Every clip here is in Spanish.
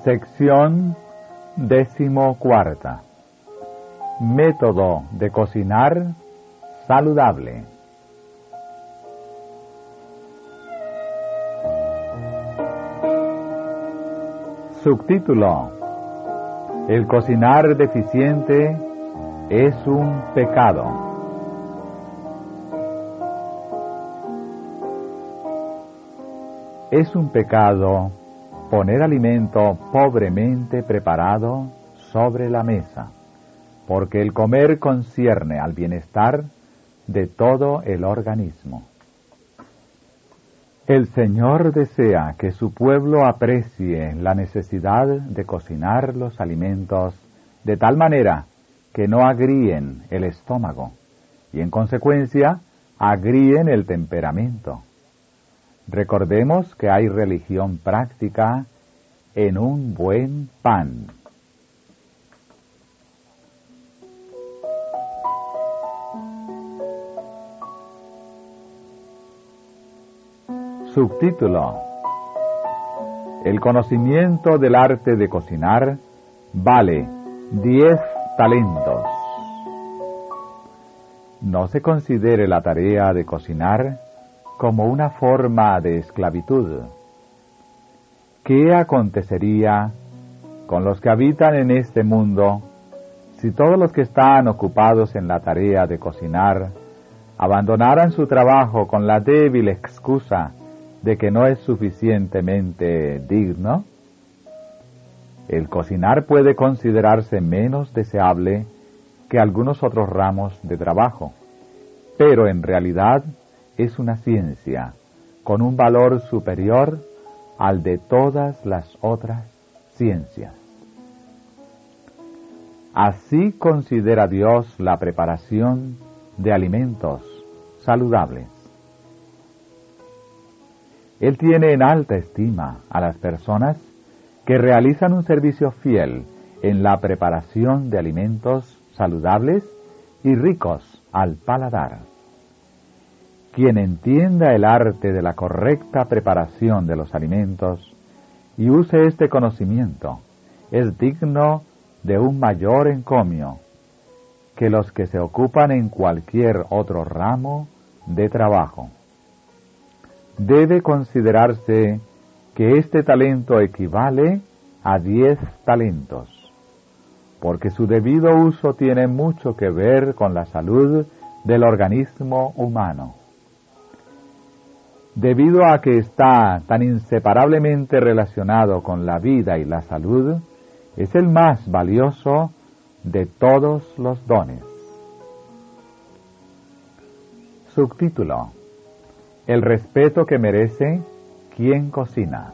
Sección 14. Método de cocinar saludable. Subtítulo: El cocinar deficiente es un pecado. Es un pecado poner alimento pobremente preparado sobre la mesa, porque el comer concierne al bienestar de todo el organismo. El Señor desea que su pueblo aprecie la necesidad de cocinar los alimentos de tal manera que no agríen el estómago y en consecuencia agríen el temperamento. Recordemos que hay religión práctica en un buen pan. Subtítulo: El conocimiento del arte de cocinar vale 10 talentos. No se considere la tarea de cocinar como una forma de esclavitud. ¿Qué acontecería con los que habitan en este mundo si todos los que están ocupados en la tarea de cocinar abandonaran su trabajo con la débil excusa de que no es suficientemente digno? El cocinar puede considerarse menos deseable que algunos otros ramos de trabajo, pero en realidad es una ciencia con un valor superior al de todas las otras ciencias. Así considera Dios la preparación de alimentos saludables. Él tiene en alta estima a las personas que realizan un servicio fiel en la preparación de alimentos saludables y ricos al paladar. Quien entienda el arte de la correcta preparación de los alimentos y use este conocimiento es digno de un mayor encomio que los que se ocupan en cualquier otro ramo de trabajo. Debe considerarse que este talento equivale a 10 talentos, porque su debido uso tiene mucho que ver con la salud del organismo humano. Debido a que está tan inseparablemente relacionado con la vida y la salud, es el más valioso de todos los dones. Subtítulo: El respeto que merece quien cocina.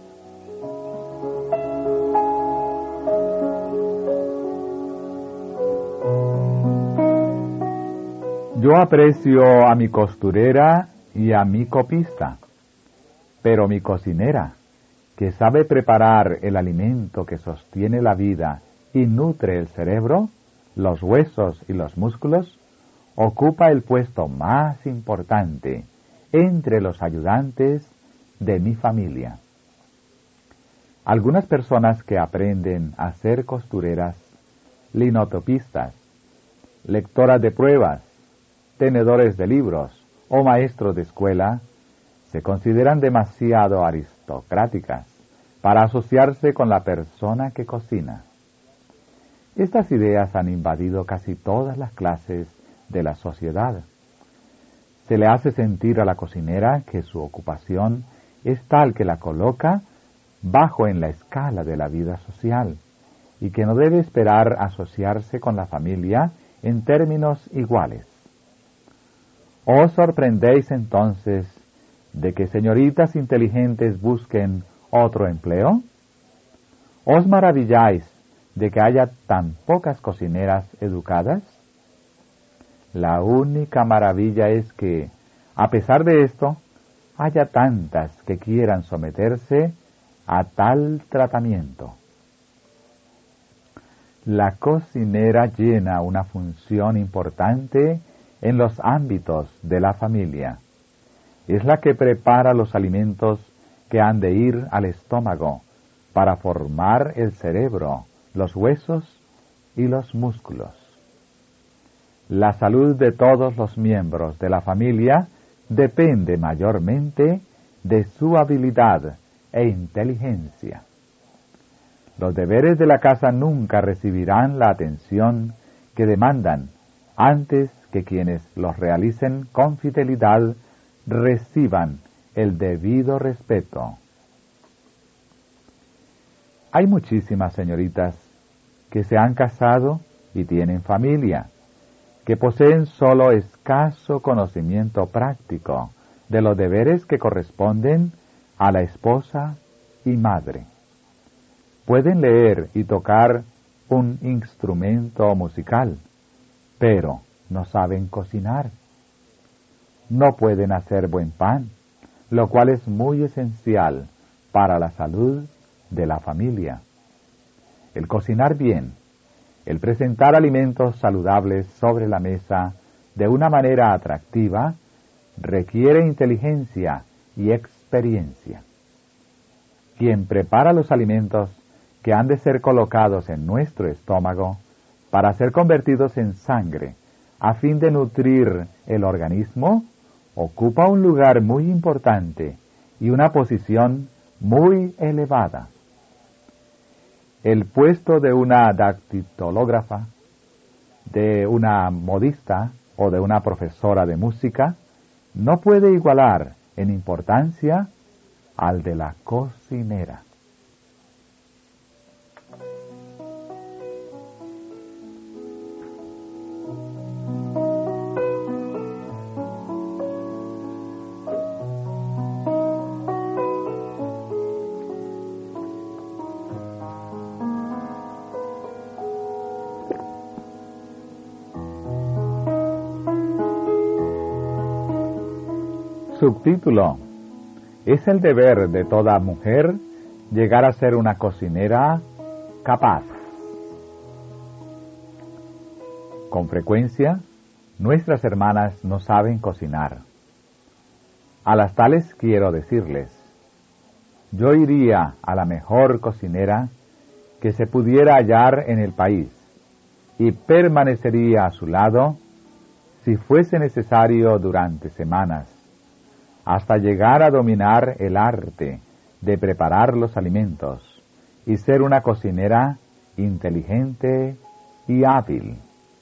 Yo aprecio a mi costurera y a mi copista, pero mi cocinera, que sabe preparar el alimento que sostiene la vida y nutre el cerebro, los huesos y los músculos, ocupa el puesto más importante entre los ayudantes de mi familia. Algunas personas que aprenden a ser costureras, linotopistas, lectoras de pruebas, tenedores de libros o maestros de escuela, se consideran demasiado aristocráticas para asociarse con la persona que cocina. Estas ideas han invadido casi todas las clases de la sociedad. Se le hace sentir a la cocinera que su ocupación es tal que la coloca bajo en la escala de la vida social y que no debe esperar asociarse con la familia en términos iguales. ¿Os sorprendéis entonces de que señoritas inteligentes busquen otro empleo? ¿Os maravilláis de que haya tan pocas cocineras educadas? La única maravilla es que, a pesar de esto, haya tantas que quieran someterse a tal tratamiento. La cocinera llena una función importante en los ámbitos de la familia. Es la que prepara los alimentos que han de ir al estómago para formar el cerebro, los huesos y los músculos. La salud de todos los miembros de la familia depende mayormente de su habilidad e inteligencia. Los deberes de la casa nunca recibirán la atención que demandan antes que quienes los realicen con fidelidad reciban el debido respeto. Hay muchísimas señoritas que se han casado y tienen familia, que poseen solo escaso conocimiento práctico de los deberes que corresponden a la esposa y madre. Pueden leer y tocar un instrumento musical, pero no saben cocinar. No pueden hacer buen pan, lo cual es muy esencial para la salud de la familia. El cocinar bien, el presentar alimentos saludables sobre la mesa de una manera atractiva, requiere inteligencia y experiencia. Quien prepara los alimentos que han de ser colocados en nuestro estómago para ser convertidos en sangre, a fin de nutrir el organismo, ocupa un lugar muy importante y una posición muy elevada. El puesto de una dactilógrafa, de una modista o de una profesora de música no puede igualar en importancia al de la cocinera. Subtítulo: es el deber de toda mujer llegar a ser una cocinera capaz. Con frecuencia, nuestras hermanas no saben cocinar. A las tales quiero decirles: yo iría a la mejor cocinera que se pudiera hallar en el país y permanecería a su lado si fuese necesario durante semanas, hasta llegar a dominar el arte de preparar los alimentos y ser una cocinera inteligente y hábil.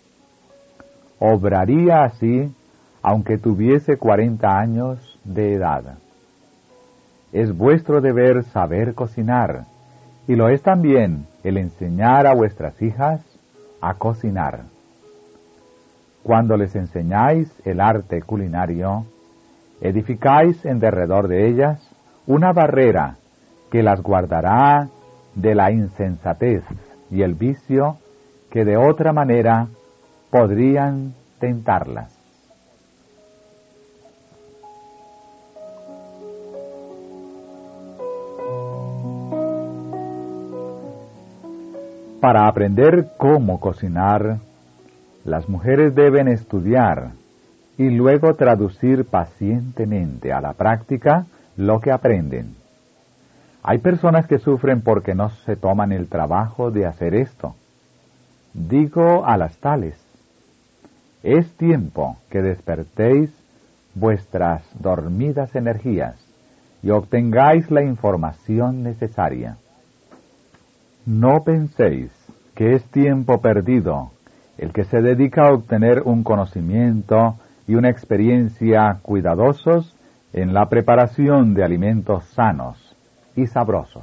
Obraría así aunque tuviese 40 años de edad. Es vuestro deber saber cocinar, y lo es también el enseñar a vuestras hijas a cocinar. Cuando les enseñáis el arte culinario, edificáis en derredor de ellas una barrera que las guardará de la insensatez y el vicio que de otra manera podrían tentarlas. Para aprender cómo cocinar, las mujeres deben estudiar y luego traducir pacientemente a la práctica lo que aprenden. Hay personas que sufren porque no se toman el trabajo de hacer esto. Digo a las tales: es tiempo que despertéis vuestras dormidas energías y obtengáis la información necesaria. No penséis que es tiempo perdido el que se dedica a obtener un conocimiento y una experiencia cuidadosos en la preparación de alimentos sanos y sabrosos.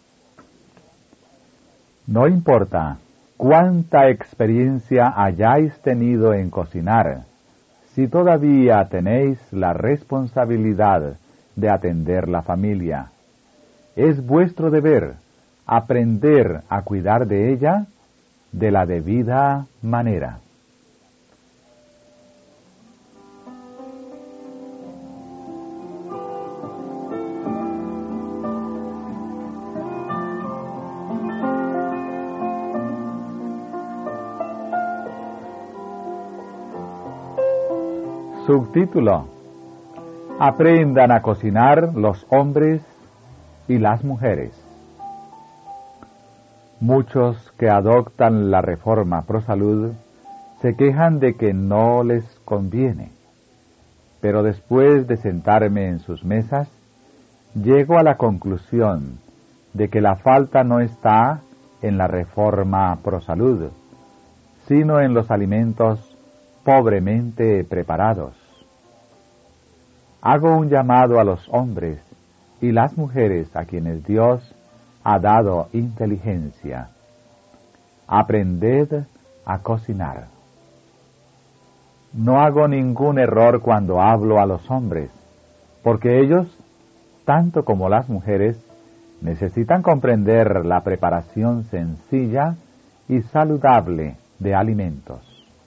No importa cuánta experiencia hayáis tenido en cocinar, si todavía tenéis la responsabilidad de atender la familia. Es vuestro deber aprender a cuidar de ella de la debida manera. Subtítulo: aprendan a cocinar los hombres y las mujeres. Muchos que adoptan la reforma pro salud se quejan de que no les conviene, pero después de sentarme en sus mesas, llego a la conclusión de que la falta no está en la reforma pro salud, sino en los alimentos pobremente preparados. Hago un llamado a los hombres y las mujeres a quienes Dios ha dado inteligencia. Aprended a cocinar. No hago ningún error cuando hablo a los hombres, porque ellos, tanto como las mujeres, necesitan comprender la preparación sencilla y saludable de alimentos.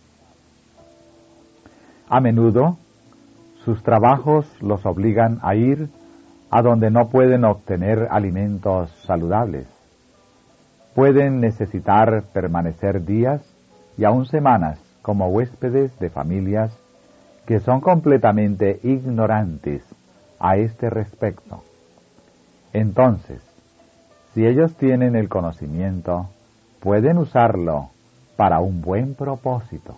A menudo, sus trabajos los obligan a ir a donde no pueden obtener alimentos saludables. Pueden necesitar permanecer días y aún semanas como huéspedes de familias que son completamente ignorantes a este respecto. Entonces, si ellos tienen el conocimiento, pueden usarlo para un buen propósito.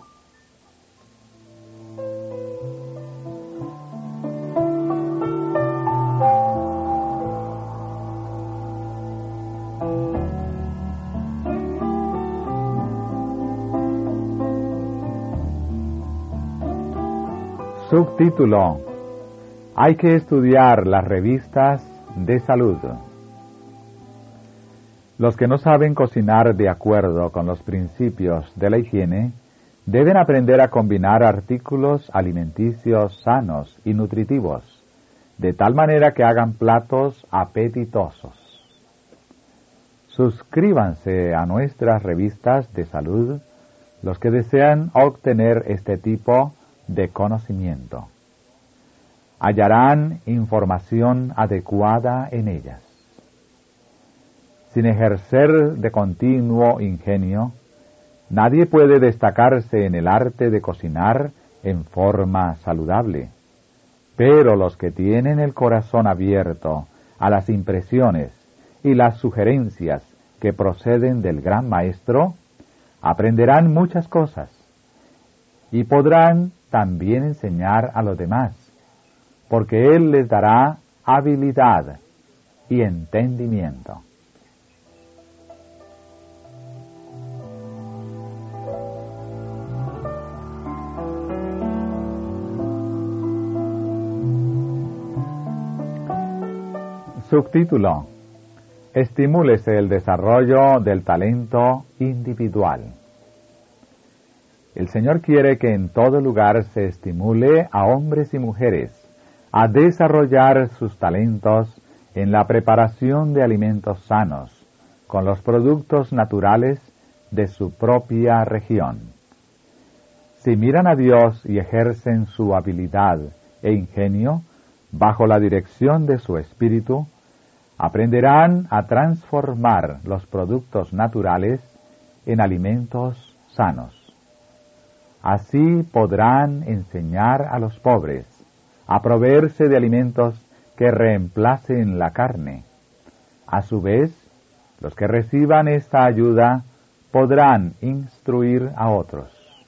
Subtítulo: Hay que estudiar las revistas de salud. Los que no saben cocinar de acuerdo con los principios de la higiene deben aprender a combinar artículos alimenticios sanos y nutritivos, de tal manera que hagan platos apetitosos. Suscríbanse a nuestras revistas de salud los que desean obtener este tipo de conocimiento. Hallarán información adecuada en ellas. Sin ejercer de continuo ingenio, nadie puede destacarse en el arte de cocinar en forma saludable. Pero los que tienen el corazón abierto a las impresiones y las sugerencias que proceden del gran maestro, aprenderán muchas cosas y podrán también enseñar a los demás, porque Él les dará habilidad y entendimiento. Subtítulo: Estimúlese el desarrollo del talento individual. El Señor quiere que en todo lugar se estimule a hombres y mujeres a desarrollar sus talentos en la preparación de alimentos sanos, con los productos naturales de su propia región. Si miran a Dios y ejercen su habilidad e ingenio bajo la dirección de su Espíritu, aprenderán a transformar los productos naturales en alimentos sanos. Así podrán enseñar a los pobres a proveerse de alimentos que reemplacen la carne. A su vez, los que reciban esta ayuda podrán instruir a otros.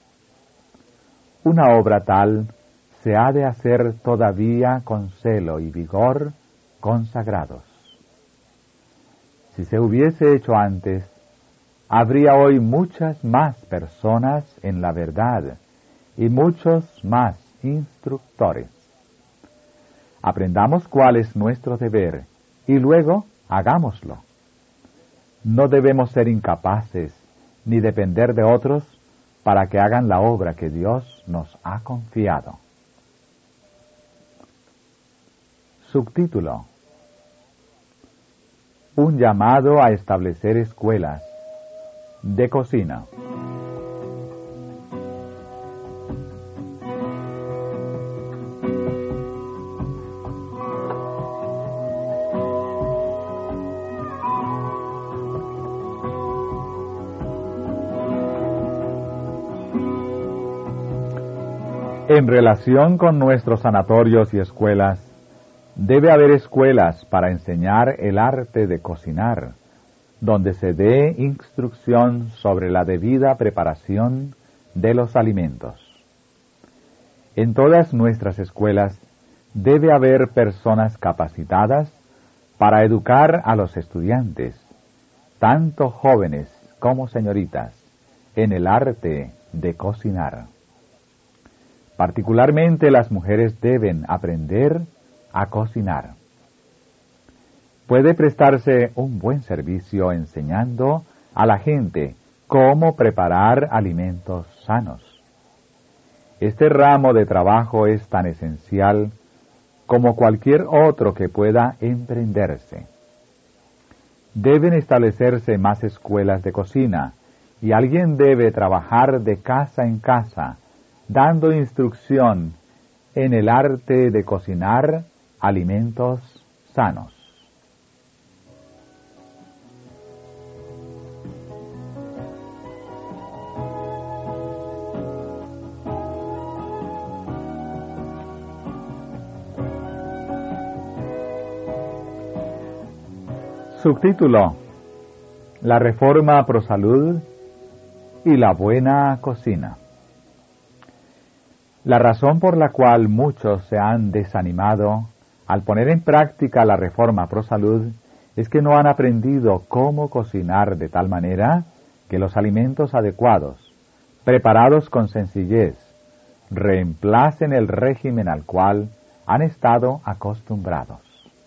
Una obra tal se ha de hacer todavía con celo y vigor consagrados. Si se hubiese hecho antes, habría hoy muchas más personas en la verdad y muchos más instructores. Aprendamos cuál es nuestro deber y luego hagámoslo. No debemos ser incapaces ni depender de otros para que hagan la obra que Dios nos ha confiado. Subtítulo: Un llamado a establecer escuelas de cocina. En relación con nuestros sanatorios y escuelas, debe haber escuelas para enseñar el arte de cocinar, donde se dé instrucción sobre la debida preparación de los alimentos. En todas nuestras escuelas debe haber personas capacitadas para educar a los estudiantes, tanto jóvenes como señoritas, en el arte de cocinar. Particularmente las mujeres deben aprender a cocinar. Puede prestarse un buen servicio enseñando a la gente cómo preparar alimentos sanos. Este ramo de trabajo es tan esencial como cualquier otro que pueda emprenderse. Deben establecerse más escuelas de cocina y alguien debe trabajar de casa en casa, dando instrucción en el arte de cocinar alimentos sanos. Subtítulo: La Reforma Pro Salud y la buena cocina. La razón por la cual muchos se han desanimado al poner en práctica la Reforma Pro Salud es que no han aprendido cómo cocinar de tal manera que los alimentos adecuados, preparados con sencillez, reemplacen el régimen al cual han estado acostumbrados.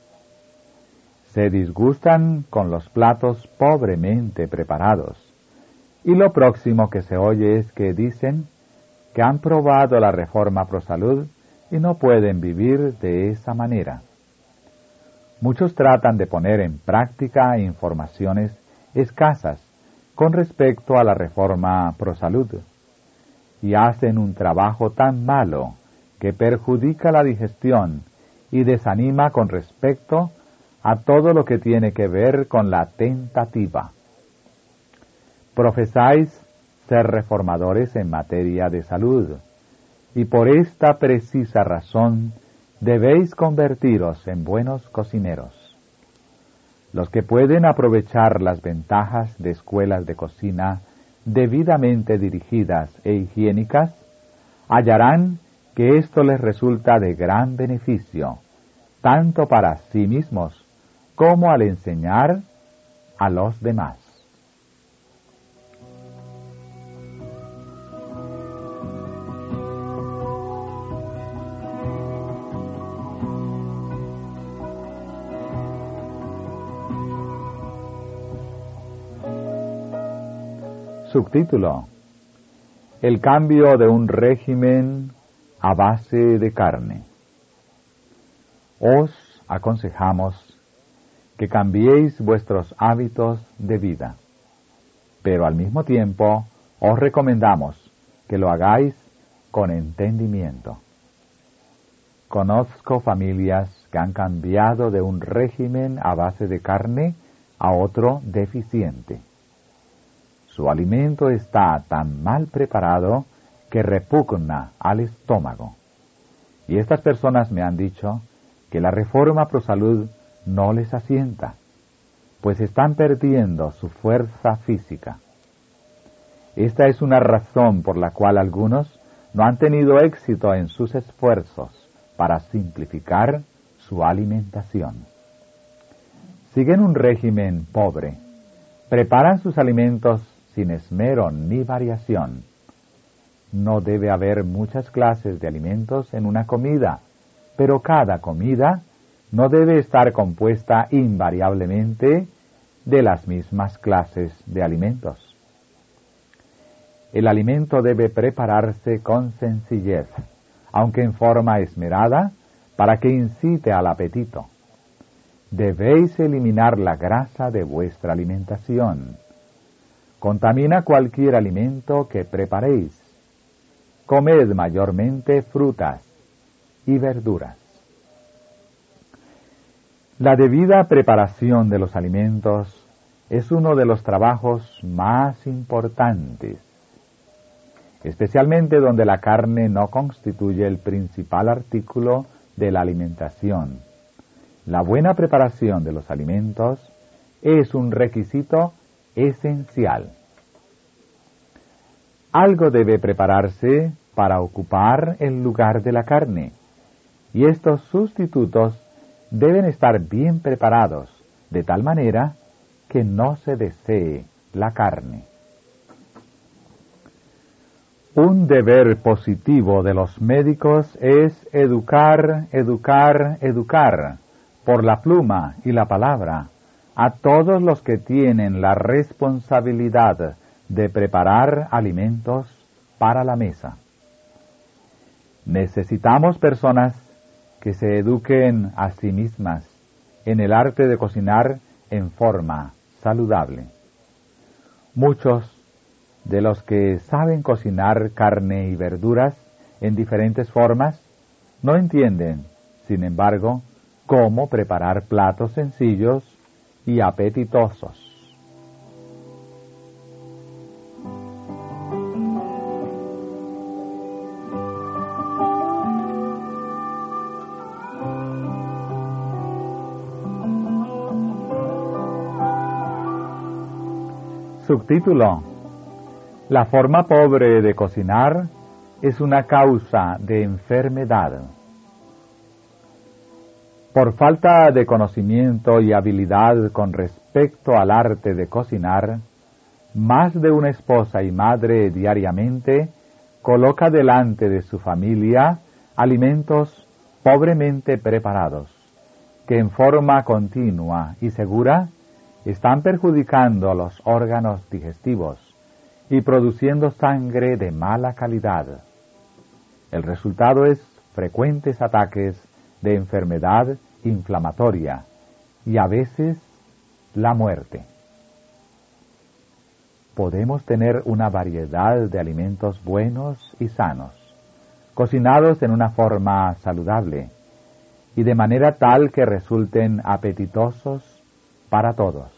Se disgustan con los platos pobremente preparados, y lo próximo que se oye es que dicen que han probado la Reforma Pro Salud y no pueden vivir de esa manera. Muchos tratan de poner en práctica informaciones escasas con respecto a la Reforma Pro Salud, y hacen un trabajo tan malo que perjudica la digestión y desanima con respecto a todo lo que tiene que ver con la tentativa. Profesáis ser reformadores en materia de salud, y por esta precisa razón debéis convertiros en buenos cocineros. Los que pueden aprovechar las ventajas de escuelas de cocina debidamente dirigidas e higiénicas, hallarán que esto les resulta de gran beneficio, tanto para sí mismos como al enseñar a los demás. Subtítulo: El cambio de un régimen a base de carne. Os aconsejamos que cambiéis vuestros hábitos de vida, pero al mismo tiempo os recomendamos que lo hagáis con entendimiento. Conozco familias que han cambiado de un régimen a base de carne a otro deficiente. Su alimento está tan mal preparado que repugna al estómago. Y estas personas me han dicho que la Reforma Pro Salud no les asienta, pues están perdiendo su fuerza física. Esta es una razón por la cual algunos no han tenido éxito en sus esfuerzos para simplificar su alimentación. Siguen un régimen pobre, preparan sus alimentos sin esmero ni variación. No debe haber muchas clases de alimentos en una comida, pero cada comida no debe estar compuesta invariablemente de las mismas clases de alimentos. El alimento debe prepararse con sencillez, aunque en forma esmerada, para que incite al apetito. Debéis eliminar la grasa de vuestra alimentación. Contamina cualquier alimento que preparéis. Comed mayormente frutas y verduras. La debida preparación de los alimentos es uno de los trabajos más importantes, especialmente donde la carne no constituye el principal artículo de la alimentación. La buena preparación de los alimentos es un requisito esencial. Algo debe prepararse para ocupar el lugar de la carne, y estos sustitutos deben estar bien preparados, de tal manera que no se desee la carne. Un deber positivo de los médicos es educar por la pluma y la palabra a todos los que tienen la responsabilidad de preparar alimentos para la mesa. Necesitamos personas que se eduquen a sí mismas en el arte de cocinar en forma saludable. Muchos de los que saben cocinar carne y verduras en diferentes formas no entienden, sin embargo, cómo preparar platos sencillos y apetitosos. Subtítulo: La forma pobre de cocinar es una causa de enfermedad. Por falta de conocimiento y habilidad con respecto al arte de cocinar, más de una esposa y madre diariamente coloca delante de su familia alimentos pobremente preparados, que en forma continua y segura están perjudicando los órganos digestivos y produciendo sangre de mala calidad. El resultado es frecuentes ataques de enfermedad inflamatoria y a veces la muerte. Podemos tener una variedad de alimentos buenos y sanos, cocinados en una forma saludable y de manera tal que resulten apetitosos para todos.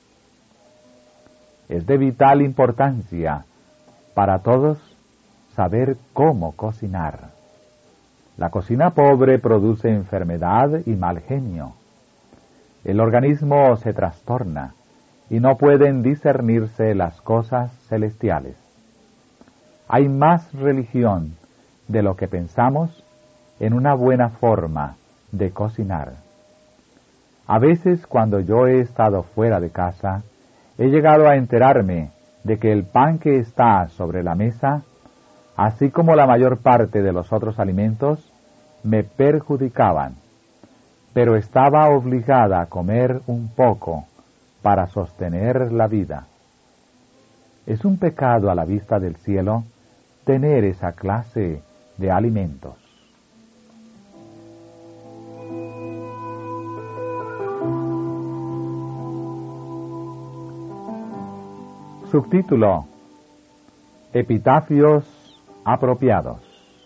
Es de vital importancia para todos saber cómo cocinar. La cocina pobre produce enfermedad y mal genio. El organismo se trastorna y no pueden discernirse las cosas celestiales. Hay más religión de lo que pensamos en una buena forma de cocinar. A veces, cuando yo he estado fuera de casa, he llegado a enterarme de que el pan que está sobre la mesa, así como la mayor parte de los otros alimentos, me perjudicaban, pero estaba obligada a comer un poco para sostener la vida. Es un pecado a la vista del cielo tener esa clase de alimentos. Subtítulo: Epitafios apropiados.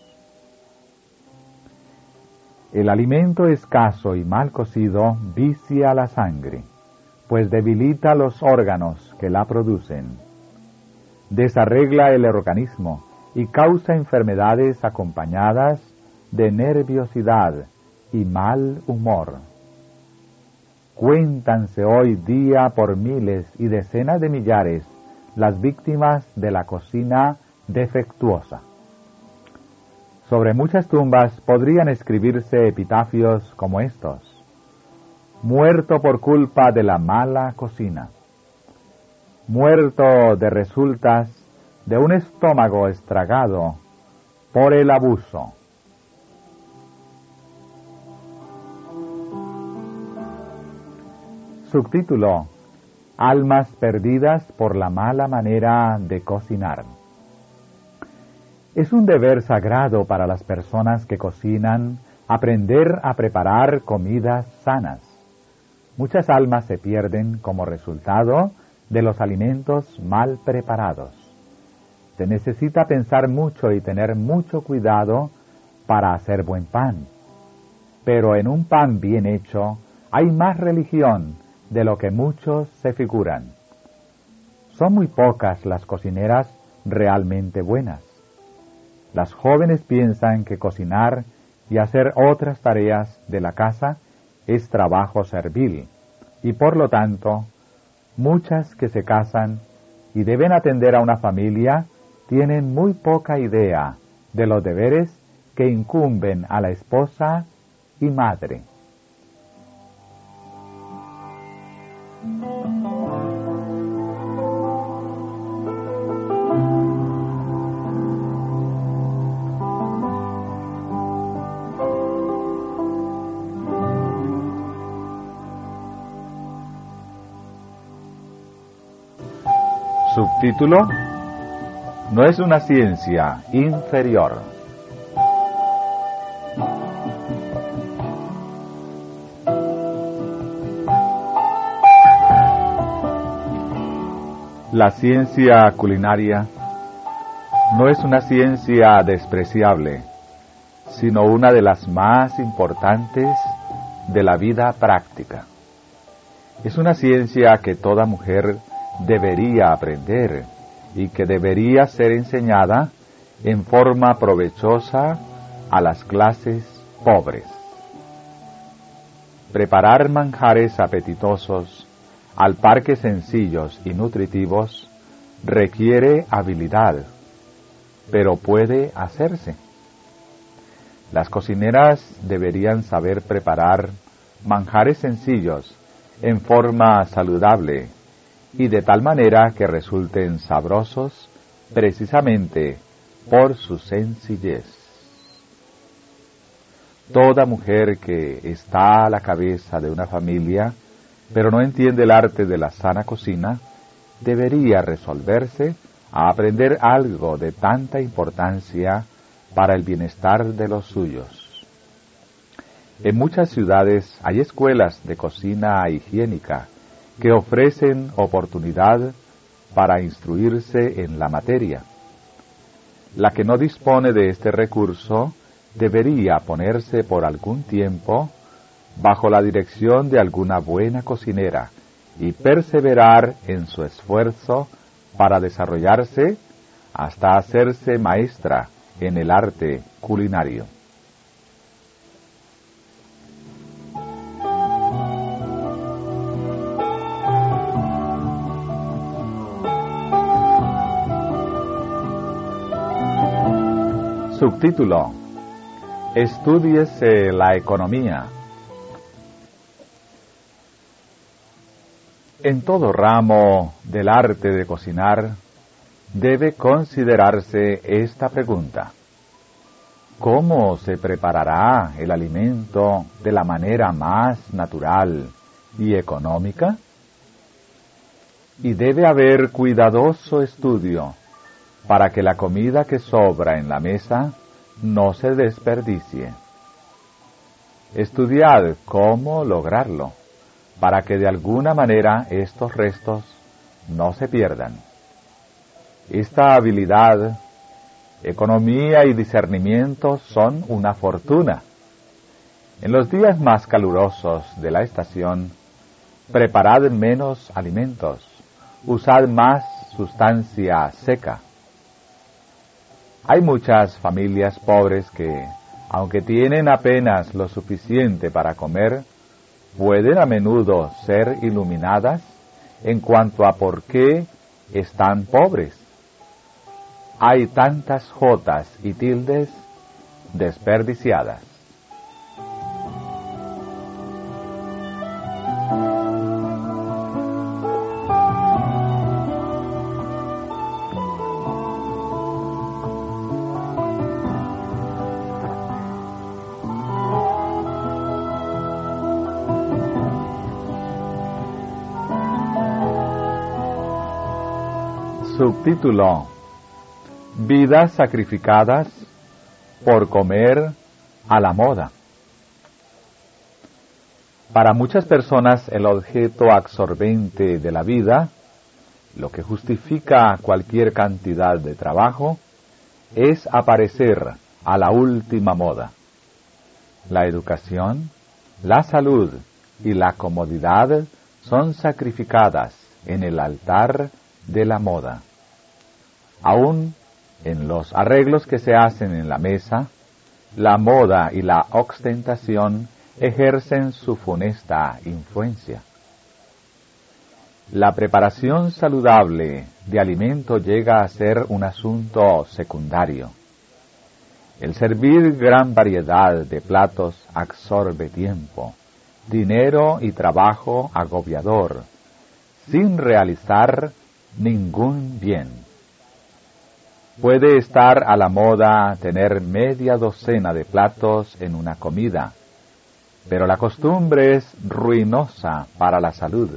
El alimento escaso y mal cocido vicia la sangre, pues debilita los órganos que la producen. Desarregla el organismo y causa enfermedades acompañadas de nerviosidad y mal humor. Cuéntanse hoy día por miles y decenas de millares las víctimas de la cocina defectuosa. Sobre muchas tumbas podrían escribirse epitafios como estos: muerto por culpa de la mala cocina, muerto de resultas de un estómago estragado por el abuso. Subtítulo: Almas perdidas por la mala manera de cocinar. Es un deber sagrado para las personas que cocinan aprender a preparar comidas sanas. Muchas almas se pierden como resultado de los alimentos mal preparados. Se necesita pensar mucho y tener mucho cuidado para hacer buen pan. Pero en un pan bien hecho hay más religión de lo que muchos se figuran. Son muy pocas las cocineras realmente buenas. Las jóvenes piensan que cocinar y hacer otras tareas de la casa es trabajo servil, y por lo tanto Muchas que se casan y deben atender a una familia tienen muy poca idea de los deberes que incumben a la esposa y madre. Subtítulo: No es una ciencia inferior. La ciencia culinaria no es una ciencia despreciable, sino una de las más importantes de la vida práctica. Es una ciencia que toda mujer debería aprender y que debería ser enseñada en forma provechosa a las clases pobres. Preparar manjares apetitosos al par que sencillos y nutritivos requiere habilidad, pero puede hacerse. Las cocineras deberían saber preparar manjares sencillos en forma saludable y de tal manera que resulten sabrosos precisamente por su sencillez. Toda mujer que está a la cabeza de una familia, pero no entiende el arte de la sana cocina, debería resolverse a aprender algo de tanta importancia para el bienestar de los suyos. En muchas ciudades hay escuelas de cocina higiénica que ofrecen oportunidad para instruirse en la materia. La que no dispone de este recurso debería ponerse por algún tiempo bajo la dirección de alguna buena cocinera y perseverar en su esfuerzo para desarrollarse hasta hacerse maestra en el arte culinario. Subtítulo: Estúdiese la economía. En todo ramo del arte de cocinar debe considerarse esta pregunta: ¿cómo se preparará el alimento de la manera más natural y económica? Y debe haber cuidadoso estudio para que la comida que sobra en la mesa no se desperdicie. Estudiad cómo lograrlo, para que de alguna manera estos restos no se pierdan. Esta habilidad, economía y discernimiento son una fortuna. En los días más calurosos de la estación, preparad menos alimentos, usad más sustancia seca. Hay muchas familias pobres que, aunque tienen apenas lo suficiente para comer, pueden a menudo ser iluminadas en cuanto a por qué están pobres. Hay tantas jotas y tildes desperdiciadas. Subtítulo: Vidas sacrificadas por comer a la moda. Para muchas personas el objeto absorbente de la vida, lo que justifica cualquier cantidad de trabajo, es aparecer a la última moda. La educación, la salud y la comodidad son sacrificadas en el altar de la moda. Aún en los arreglos que se hacen en la mesa, la moda y la ostentación ejercen su funesta influencia. La preparación saludable de alimento llega a ser un asunto secundario. El servir gran variedad de platos absorbe tiempo, dinero y trabajo agobiador, sin realizar ningún bien. Puede estar a la moda tener media docena de platos en una comida, pero la costumbre es ruinosa para la salud.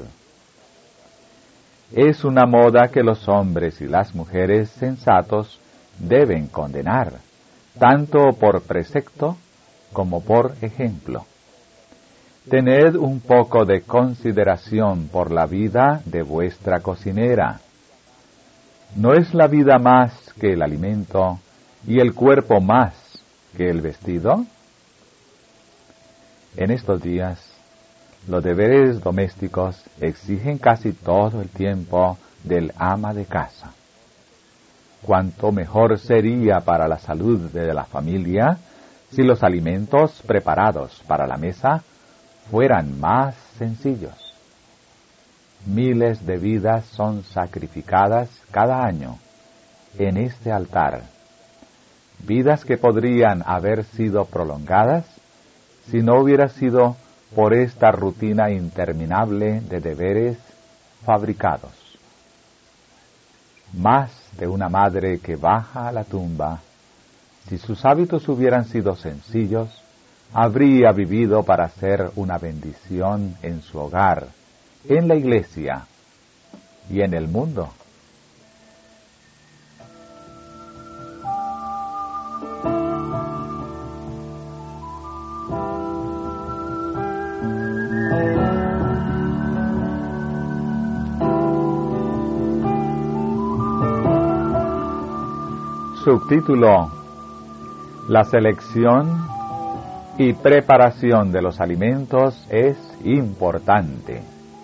Es una moda que los hombres y las mujeres sensatos deben condenar, tanto por precepto como por ejemplo. Tened un poco de consideración por la vida de vuestra cocinera. ¿No es la vida más que el alimento y el cuerpo más que el vestido? En estos días, los deberes domésticos exigen casi todo el tiempo del ama de casa. Cuánto mejor sería para la salud de la familia si los alimentos preparados para la mesa fueran más sencillos. Miles de vidas son sacrificadas cada año en este altar, vidas que podrían haber sido prolongadas si no hubiera sido por esta rutina interminable de deberes fabricados. Más de una madre que baja a la tumba, si sus hábitos hubieran sido sencillos, habría vivido para ser una bendición en su hogar, en la iglesia y en el mundo. Subtítulo: La selección y preparación de los alimentos es importante.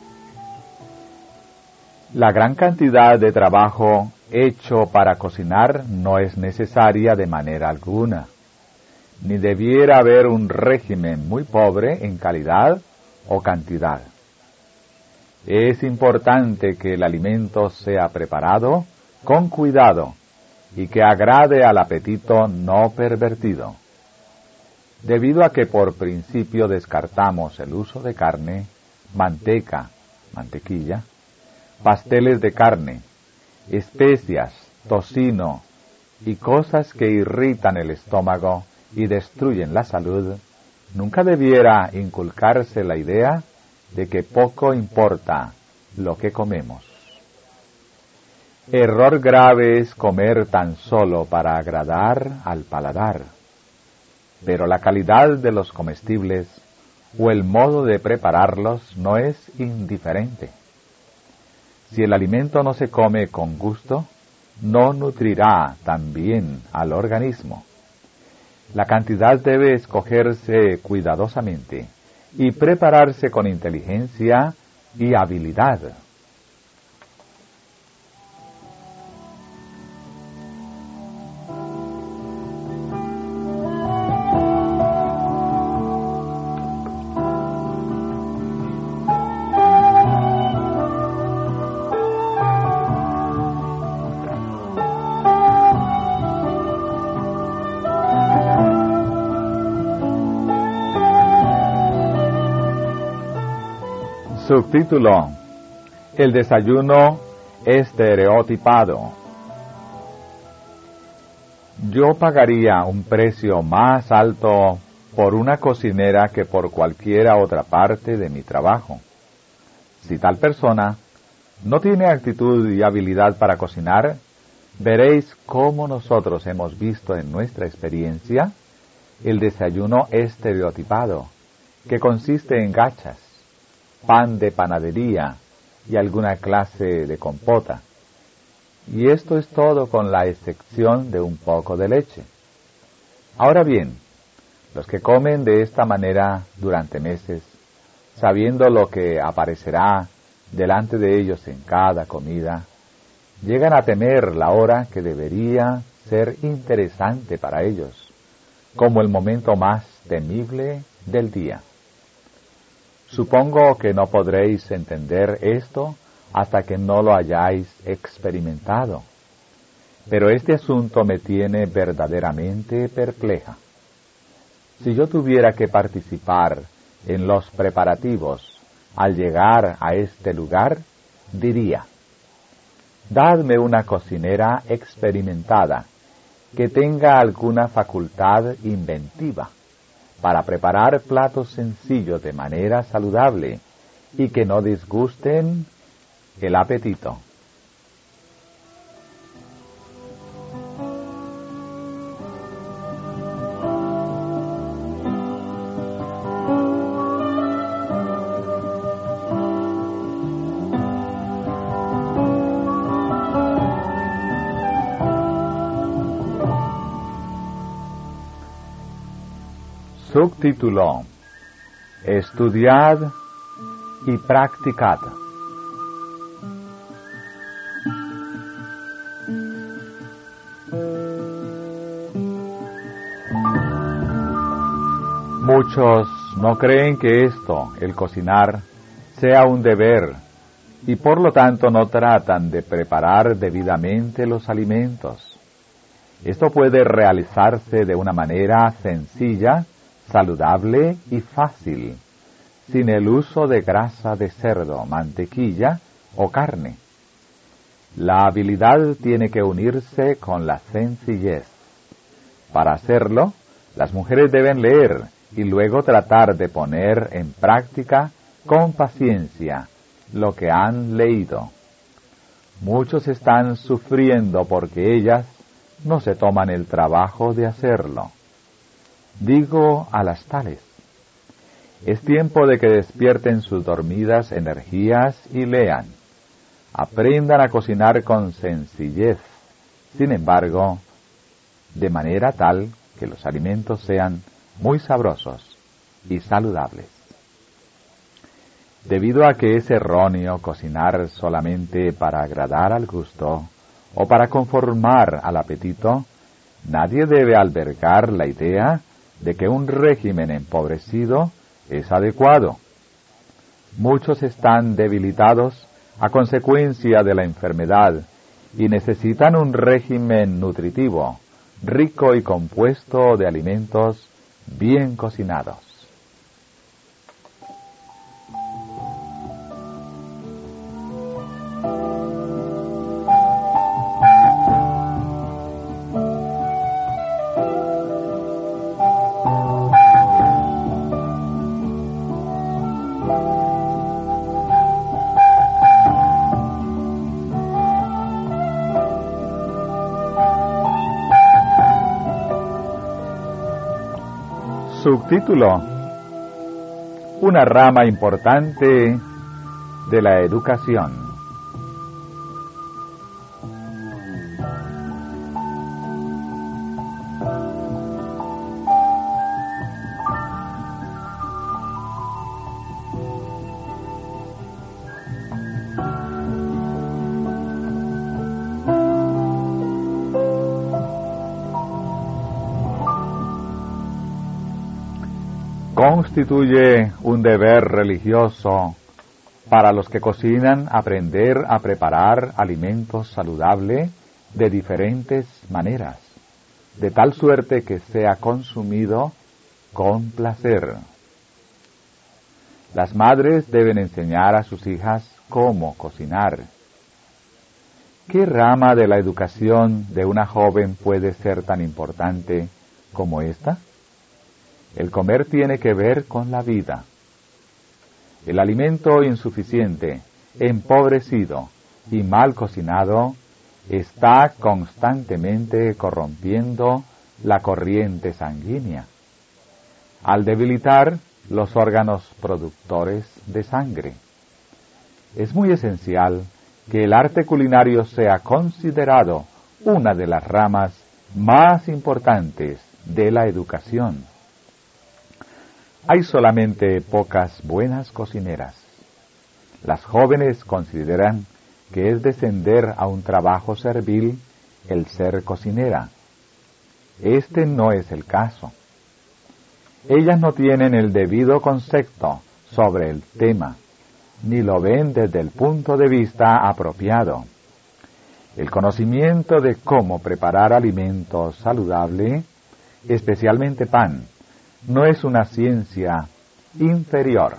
La gran cantidad de trabajo hecho para cocinar no es necesaria de manera alguna, ni debiera haber un régimen muy pobre en calidad o cantidad. Es importante que el alimento sea preparado con cuidado y que agrade al apetito no pervertido. Debido a que por principio descartamos el uso de carne, mantequilla, pasteles de carne, especias, tocino y cosas que irritan el estómago y destruyen la salud, nunca debiera inculcarse la idea de que poco importa lo que comemos. Error grave es comer tan solo para agradar al paladar, pero la calidad de los comestibles o el modo de prepararlos no es indiferente. Si el alimento no se come con gusto, no nutrirá tan bien al organismo. La cantidad debe escogerse cuidadosamente y prepararse con inteligencia y habilidad. Subtítulo: El desayuno estereotipado. Yo pagaría un precio más alto por una cocinera que por cualquiera otra parte de mi trabajo. Si tal persona no tiene actitud y habilidad para cocinar, veréis cómo nosotros hemos visto en nuestra experiencia el desayuno estereotipado, que consiste en gachas, pan de panadería y alguna clase de compota. Y esto es todo con la excepción de un poco de leche. Ahora bien, los que comen de esta manera durante meses, sabiendo lo que aparecerá delante de ellos en cada comida, llegan a temer la hora que debería ser interesante para ellos, como el momento más temible del día. Supongo que no podréis entender esto hasta que no lo hayáis experimentado. Pero este asunto me tiene verdaderamente perpleja. Si yo tuviera que participar en los preparativos al llegar a este lugar, diría: dadme una cocinera experimentada, que tenga alguna facultad inventiva, para preparar platos sencillos de manera saludable y que no disgusten el apetito. Subtítulo: Estudiad y practicad. Muchos no creen que esto, el cocinar, sea un deber, y por lo tanto no tratan de preparar debidamente los alimentos. Esto puede realizarse de una manera sencilla, saludable y fácil, sin el uso de grasa de cerdo, mantequilla o carne. La habilidad tiene que unirse con la sencillez. Para hacerlo, las mujeres deben leer y luego tratar de poner en práctica con paciencia lo que han leído. Muchos están sufriendo porque ellas no se toman el trabajo de hacerlo. Digo a las tales: es tiempo de que despierten sus dormidas energías y lean. Aprendan a cocinar con sencillez, sin embargo, de manera tal que los alimentos sean muy sabrosos y saludables. Debido a que es erróneo cocinar solamente para agradar al gusto o para conformar al apetito, nadie debe albergar la idea de que un régimen empobrecido es adecuado. Muchos están debilitados a consecuencia de la enfermedad y necesitan un régimen nutritivo, rico y compuesto de alimentos bien cocinados. Subtítulo: una rama importante de la educación. Constituye un deber religioso para los que cocinan aprender a preparar alimentos saludables de diferentes maneras, de tal suerte que sea consumido con placer. Las madres deben enseñar a sus hijas cómo cocinar. ¿Qué rama de la educación de una joven puede ser tan importante como esta? El comer tiene que ver con la vida. El alimento insuficiente, empobrecido y mal cocinado está constantemente corrompiendo la corriente sanguínea, al debilitar los órganos productores de sangre. Es muy esencial que el arte culinario sea considerado una de las ramas más importantes de la educación. Hay solamente pocas buenas cocineras. Las jóvenes consideran que es descender a un trabajo servil el ser cocinera. Este no es el caso. Ellas no tienen el debido concepto sobre el tema, ni lo ven desde el punto de vista apropiado. El conocimiento de cómo preparar alimento saludable, especialmente pan, no es una ciencia inferior.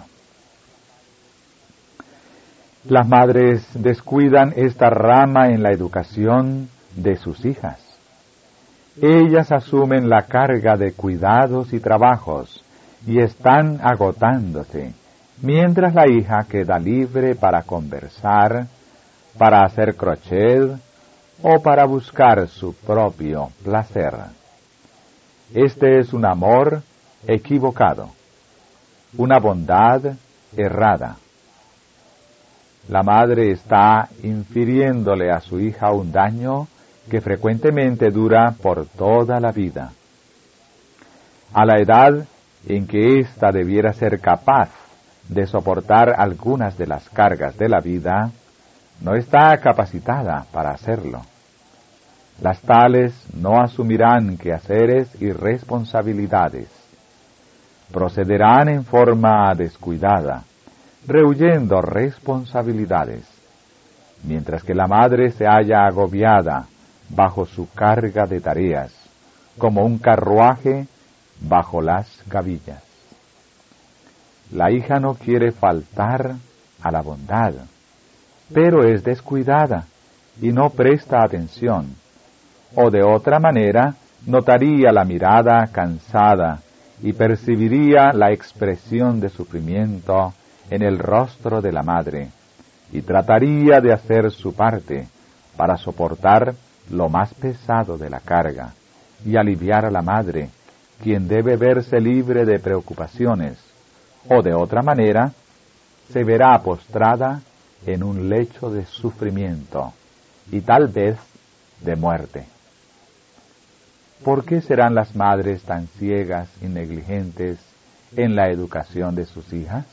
Las madres descuidan esta rama en la educación de sus hijas. Ellas asumen la carga de cuidados y trabajos y están agotándose, mientras la hija queda libre para conversar, para hacer crochet o para buscar su propio placer. Este es un amor equivocado, una bondad errada. La madre está infiriéndole a su hija un daño que frecuentemente dura por toda la vida. A la edad en que ésta debiera ser capaz de soportar algunas de las cargas de la vida, no está capacitada para hacerlo. Las tales no asumirán quehaceres y responsabilidades. Procederán en forma descuidada, rehuyendo responsabilidades, mientras que la madre se halla agobiada bajo su carga de tareas, como un carruaje bajo las gavillas. La hija no quiere faltar a la bondad, pero es descuidada y no presta atención, o de otra manera notaría la mirada cansada y percibiría la expresión de sufrimiento en el rostro de la madre, y trataría de hacer su parte para soportar lo más pesado de la carga y aliviar a la madre, quien debe verse libre de preocupaciones, o de otra manera se verá postrada en un lecho de sufrimiento y tal vez de muerte. ¿Por qué serán las madres tan ciegas y negligentes en la educación de sus hijas?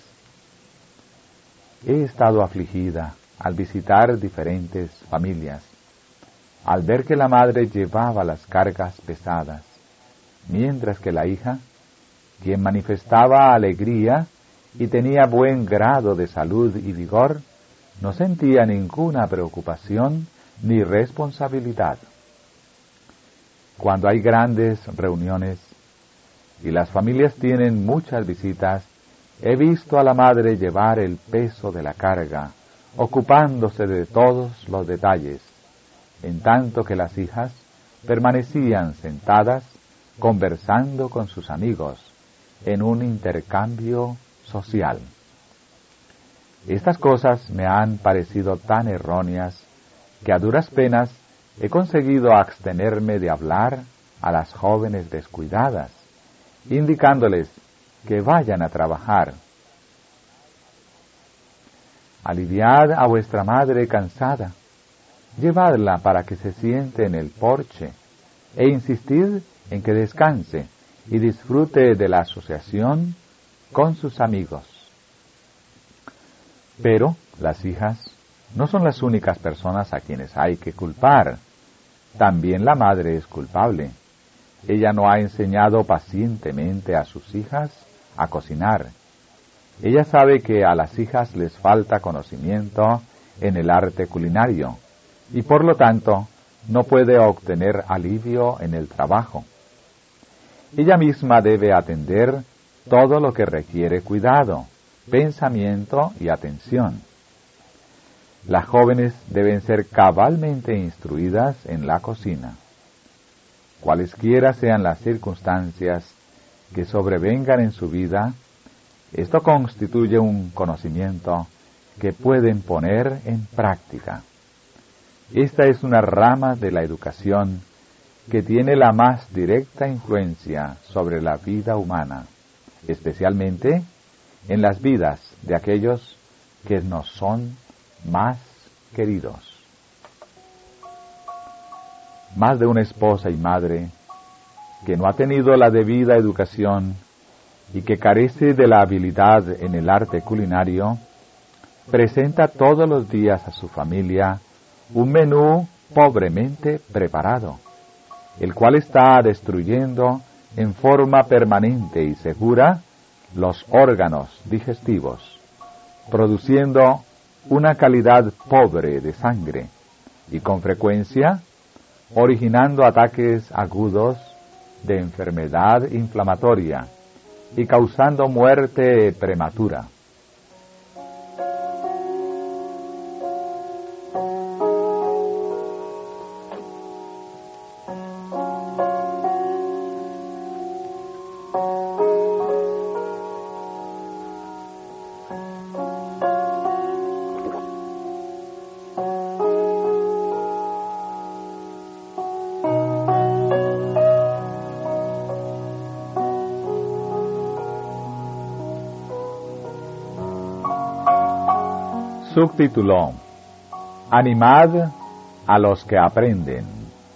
He estado afligida al visitar diferentes familias, al ver que la madre llevaba las cargas pesadas, mientras que la hija, quien manifestaba alegría y tenía buen grado de salud y vigor, no sentía ninguna preocupación ni responsabilidad. Cuando hay grandes reuniones y las familias tienen muchas visitas, he visto a la madre llevar el peso de la carga, ocupándose de todos los detalles, en tanto que las hijas permanecían sentadas conversando con sus amigos en un intercambio social. Estas cosas me han parecido tan erróneas que a duras penas he conseguido abstenerme de hablar a las jóvenes descuidadas, indicándoles que vayan a trabajar. Aliviad a vuestra madre cansada, llevadla para que se siente en el porche, e insistid en que descanse y disfrute de la asociación con sus amigos. Pero las hijas no son las únicas personas a quienes hay que culpar. También la madre es culpable. Ella no ha enseñado pacientemente a sus hijas a cocinar. Ella sabe que a las hijas les falta conocimiento en el arte culinario y por lo tanto no puede obtener alivio en el trabajo. Ella misma debe atender todo lo que requiere cuidado, pensamiento y atención. Las jóvenes deben ser cabalmente instruidas en la cocina. Cualesquiera sean las circunstancias que sobrevengan en su vida, esto constituye un conocimiento que pueden poner en práctica. Esta es una rama de la educación que tiene la más directa influencia sobre la vida humana, especialmente en las vidas de aquellos que nos son más queridos. Más de una esposa y madre que no ha tenido la debida educación y que carece de la habilidad en el arte culinario, presenta todos los días a su familia un menú pobremente preparado, el cual está destruyendo en forma permanente y segura los órganos digestivos, produciendo una calidad pobre de sangre y con frecuencia originando ataques agudos de enfermedad inflamatoria y causando muerte prematura. Subtítulo: Animad a los que aprenden.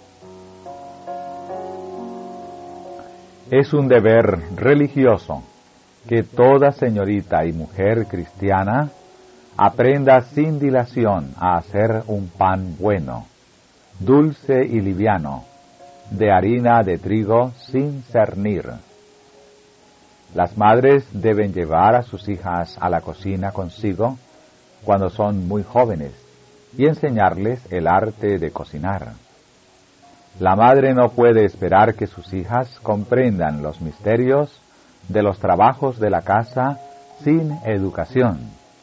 Es un deber religioso que toda señorita y mujer cristiana aprenda sin dilación a hacer un pan bueno, dulce y liviano, de harina de trigo sin cernir. Las madres deben llevar a sus hijas a la cocina consigo cuando son muy jóvenes y enseñarles el arte de cocinar. La madre no puede esperar que sus hijas comprendan los misterios de los trabajos de la casa sin educación.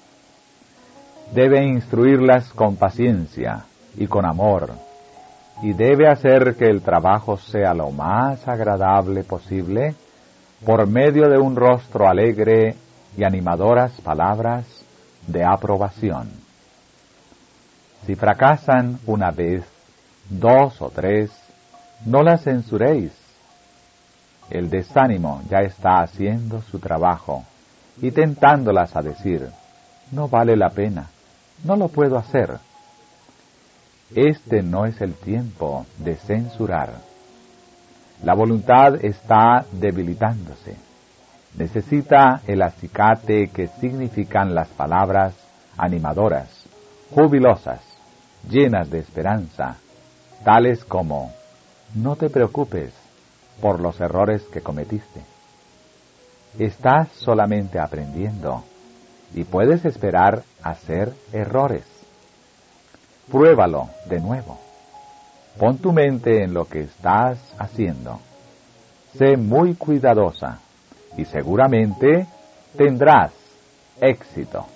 Debe instruirlas con paciencia y con amor, y debe hacer que el trabajo sea lo más agradable posible por medio de un rostro alegre y animadoras palabras de aprobación. Si fracasan una vez, 2 o 3, no las censuréis. El desánimo ya está haciendo su trabajo y tentándolas a decir: no vale la pena, no lo puedo hacer. Este no es el tiempo de censurar. La voluntad está debilitándose. Necesita el acicate que significan las palabras animadoras, jubilosas, llenas de esperanza, tales como: no te preocupes por los errores que cometiste. Estás solamente aprendiendo y puedes esperar hacer errores. Pruébalo de nuevo. Pon tu mente en lo que estás haciendo. Sé muy cuidadosa y seguramente tendrás éxito.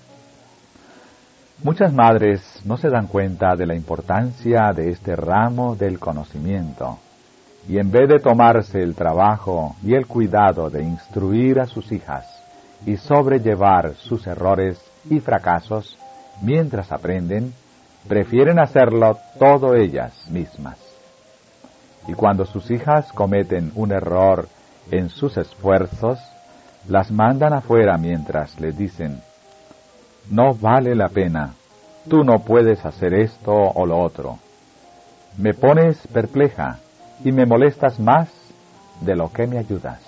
Muchas madres no se dan cuenta de la importancia de este ramo del conocimiento, y en vez de tomarse el trabajo y el cuidado de instruir a sus hijas y sobrellevar sus errores y fracasos mientras aprenden, prefieren hacerlo todo ellas mismas. Y cuando sus hijas cometen un error en sus esfuerzos, las mandan afuera mientras les dicen: no vale la pena, tú no puedes hacer esto o lo otro. Me pones perpleja y me molestas más de lo que me ayudas.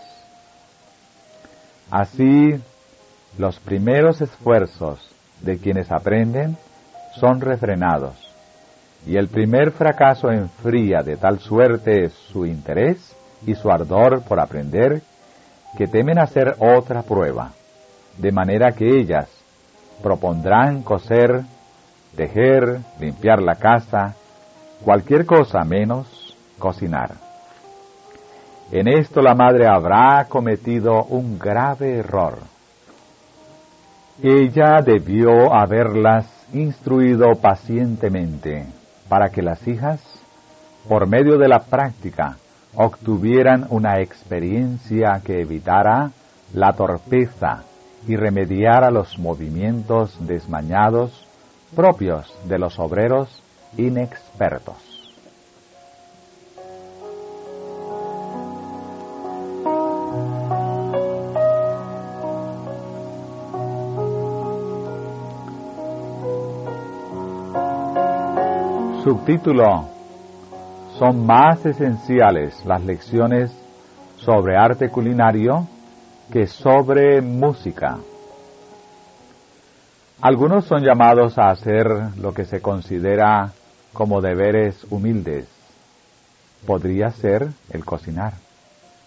Así, los primeros esfuerzos de quienes aprenden son refrenados, y el primer fracaso enfría de tal suerte su interés y su ardor por aprender, que temen hacer otra prueba, de manera que ellas propondrán coser, tejer, limpiar la casa, cualquier cosa menos cocinar. En esto la madre habrá cometido un grave error. Ella debió haberlas instruido pacientemente para que las hijas, por medio de la práctica, obtuvieran una experiencia que evitara la torpeza y remediara los movimientos desmañados propios de los obreros inexpertos. Subtítulo: son más esenciales las lecciones sobre arte culinario que sobre música. Algunos son llamados a hacer lo que se considera como deberes humildes. Podría ser el cocinar.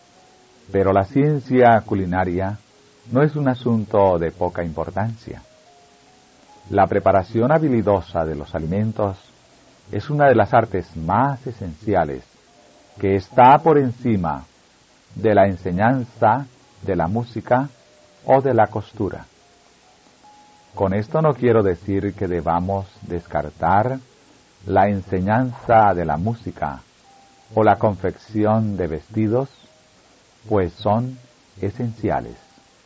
Pero la ciencia culinaria no es un asunto de poca importancia. La preparación habilidosa de los alimentos es una de las artes más esenciales que está por encima de la enseñanza, de la música o de la costura. Con esto no quiero decir que debamos descartar la enseñanza de la música o la confección de vestidos, pues son esenciales.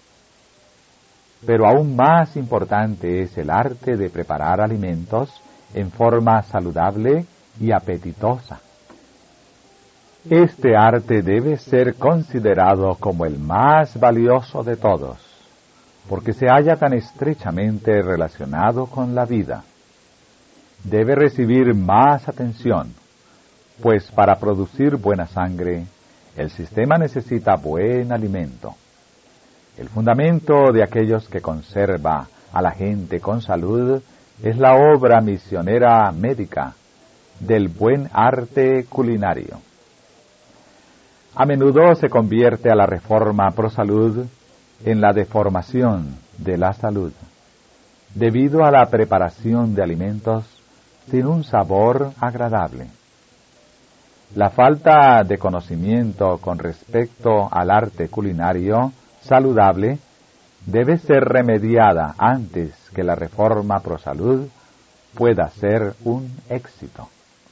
Pero aún más importante es el arte de preparar alimentos en forma saludable y apetitosa. Este arte debe ser considerado como el más valioso de todos, porque se halla tan estrechamente relacionado con la vida. Debe recibir más atención, pues para producir buena sangre, el sistema necesita buen alimento. El fundamento de aquellos que conserva a la gente con salud es la obra misionera médica del buen arte culinario. A menudo se convierte a la reforma pro salud en la deformación de la salud, debido a la preparación de alimentos sin un sabor agradable. La falta de conocimiento con respecto al arte culinario saludable debe ser remediada antes que la reforma pro salud pueda ser un éxito.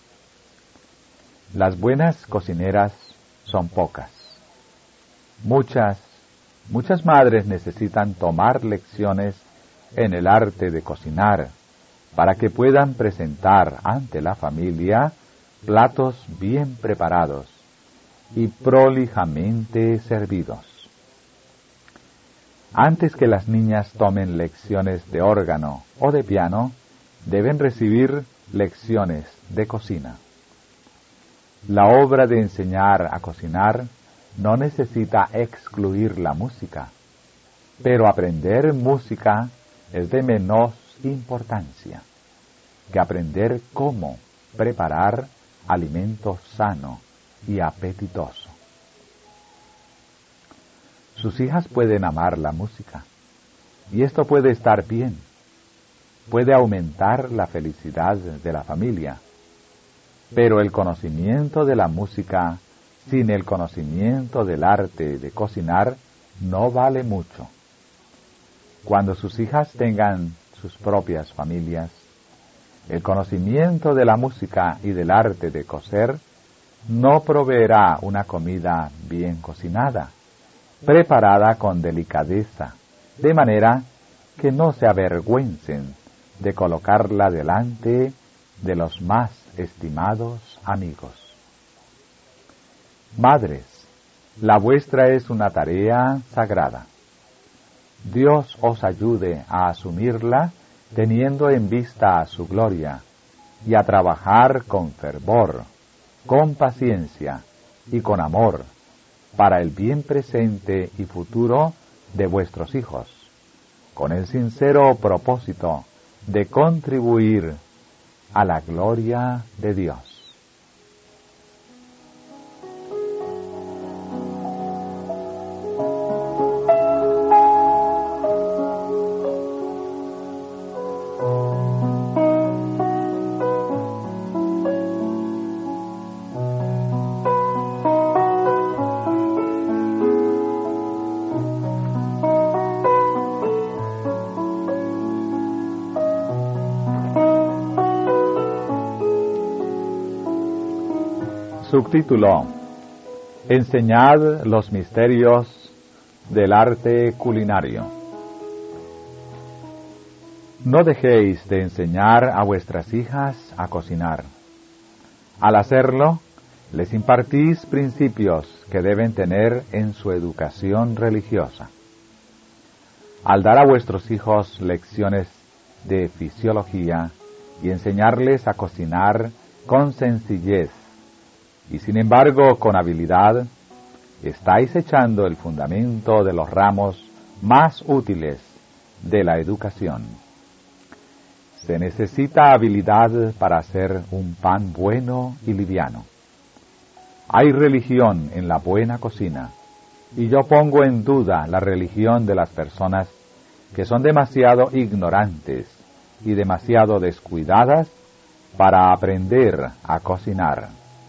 Las buenas cocineras son pocas. Muchas madres necesitan tomar lecciones en el arte de cocinar para que puedan presentar ante la familia platos bien preparados y prolijamente servidos. Antes que las niñas tomen lecciones de órgano o de piano, deben recibir lecciones de cocina. La obra de enseñar a cocinar no necesita excluir la música, pero aprender música es de menos importancia que aprender cómo preparar alimento sano y apetitoso. Sus hijas pueden amar la música, y esto puede estar bien, puede aumentar la felicidad de la familia, pero el conocimiento de la música sin el conocimiento del arte de cocinar no vale mucho. Cuando sus hijas tengan sus propias familias, el conocimiento de la música y del arte de coser no proveerá una comida bien cocinada, preparada con delicadeza, de manera que no se avergüencen de colocarla delante de los más estimados amigos. Madres, la vuestra es una tarea sagrada. Dios os ayude a asumirla teniendo en vista a su gloria y a trabajar con fervor, con paciencia y con amor para el bien presente y futuro de vuestros hijos, con el sincero propósito de contribuir a la gloria de Dios. Subtítulo: Enseñad los misterios del arte culinario. No dejéis de enseñar a vuestras hijas a cocinar. Al hacerlo, les impartís principios que deben tener en su educación religiosa. Al dar a vuestros hijos lecciones de fisiología y enseñarles a cocinar con sencillez, y sin embargo con habilidad, estáis echando el fundamento de los ramos más útiles de la educación. Se necesita habilidad para hacer un pan bueno y liviano. Hay religión en la buena cocina, y yo pongo en duda la religión de las personas que son demasiado ignorantes y demasiado descuidadas para aprender a cocinar.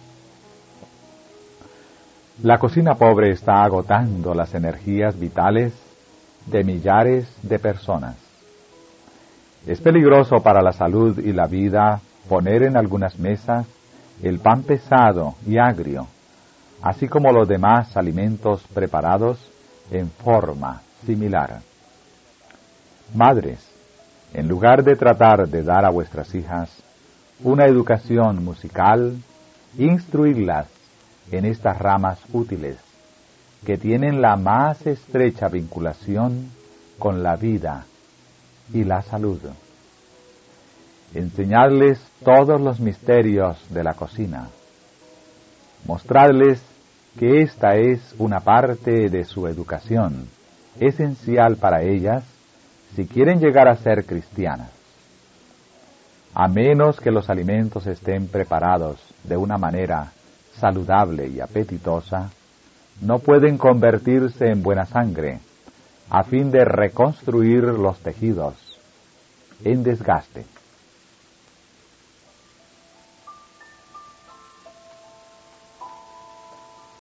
La cocina pobre está agotando las energías vitales de millares de personas. Es peligroso para la salud y la vida poner en algunas mesas el pan pesado y agrio, así como los demás alimentos preparados en forma similar. Madres, en lugar de tratar de dar a vuestras hijas una educación musical, instruidlas en estas ramas útiles que tienen la más estrecha vinculación con la vida y la salud. Enseñadles todos los misterios de la cocina. Mostradles que esta es una parte de su educación, esencial para ellas si quieren llegar a ser cristianas. A menos que los alimentos estén preparados de una manera saludable y apetitosa, no pueden convertirse en buena sangre, a fin de reconstruir los tejidos en desgaste.